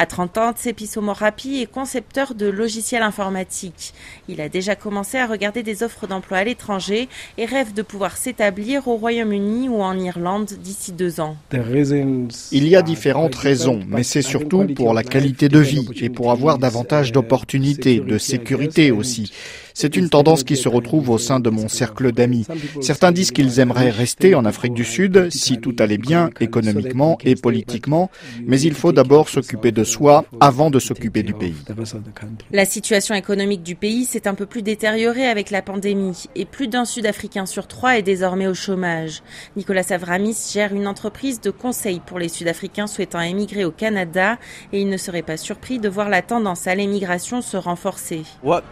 À 30 ans, Tsepiso Morapi est concepteur de logiciels informatiques. Il a déjà commencé à regarder des offres d'emploi à l'étranger et rêve de pouvoir s'établir au Royaume-Uni ou en Irlande d'ici 2 ans. Il y a différentes raisons, mais c'est surtout pour la qualité de vie et pour avoir davantage d'opportunités, de sécurité aussi. C'est une tendance qui se retrouve au sein de mon cercle d'amis. Certains disent qu'ils aimeraient rester en Afrique du Sud si tout allait bien économiquement et politiquement, mais il faut d'abord s'occuper de soi avant de s'occuper du pays. La situation économique du pays s'est un peu plus détériorée avec la pandémie et plus d'un Sud-Africain sur 3 est désormais au chômage. Nicolas Avramis gère une entreprise de conseil pour les Sud-Africains souhaitant émigrer au Canada et il ne serait pas surpris de voir la tendance à l'émigration se renforcer.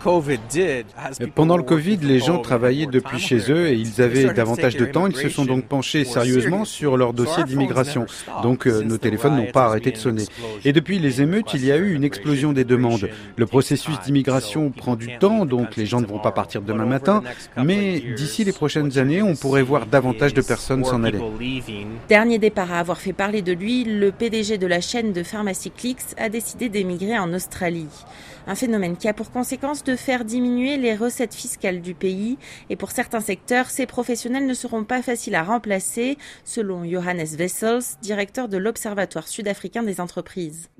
Pendant le Covid, les gens travaillaient depuis chez eux et ils avaient davantage de temps. Ils se sont donc penchés sérieusement sur leur dossier d'immigration. Donc nos téléphones n'ont pas arrêté de sonner. Et depuis les émeutes, il y a eu une explosion des demandes. Le processus d'immigration prend du temps, donc les gens ne vont pas partir demain matin. Mais d'ici les prochaines années, on pourrait voir davantage de personnes s'en aller. Dernier départ à avoir fait parler de lui, le PDG de la chaîne de pharmacie Clicks a décidé d'émigrer en Australie. Un phénomène qui a pour conséquence de faire diminuer les recettes fiscales du pays. Et pour certains secteurs, ces professionnels ne seront pas faciles à remplacer, selon Johannes Wessels, directeur de l'Observatoire sud-africain des entreprises.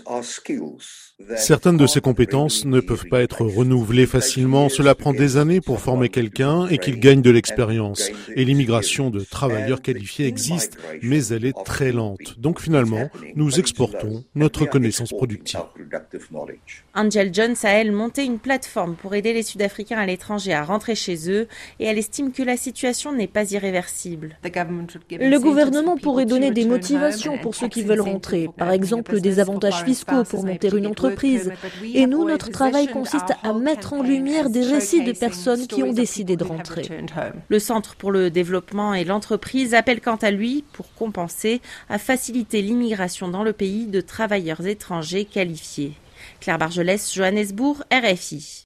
Certaines de ces compétences ne peuvent pas être renouvelées facilement. Cela prend des années pour former quelqu'un et qu'il gagne de l'expérience. Et l'immigration de travailleurs qualifiés existe, mais elle est très lente. Donc finalement, nous exportons notre connaissance productive. Angel Jones a, elle, monté une plateforme pour aider les Sud-Africains à l'étranger à rentrer chez eux et elle estime que la situation n'est pas irréversible. Le gouvernement pourrait donner des motivations pour ceux qui veulent rentrer, par exemple des avantages fiscaux pour monter une entreprise. Et nous, notre travail consiste à mettre en lumière des récits de personnes qui ont décidé de rentrer. Le Centre pour le développement et l'entreprise appelle quant à lui, pour compenser, à faciliter l'immigration dans le pays de travailleurs étrangers qualifiés. Claire Bargelès, Johannesburg, RFI.